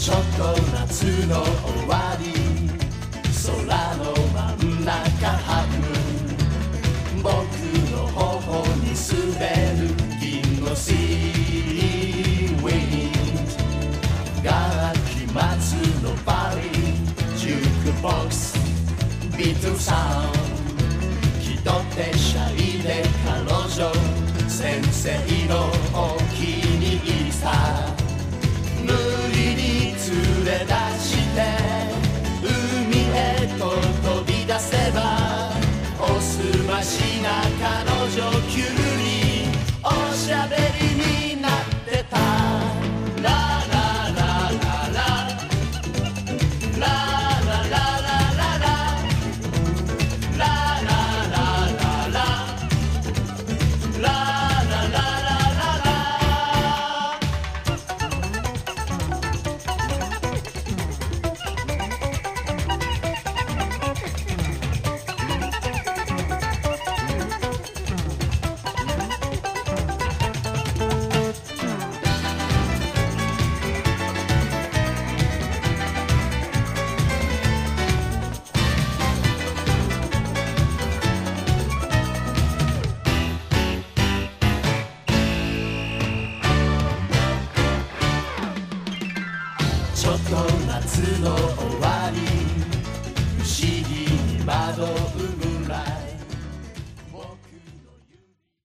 ちょっと夏の終わり、空の真ん中ハム、僕の頬に滑る銀のシーウィンド、ガラキ松のバリジュークボックスビートルサウンド、気取ってシャイで彼女先生のお気に入りさ、無理に連れ出して海へと飛び出せば、おすましな彼女急におしゃべりになってた。ララララララララララララちょっと夏の終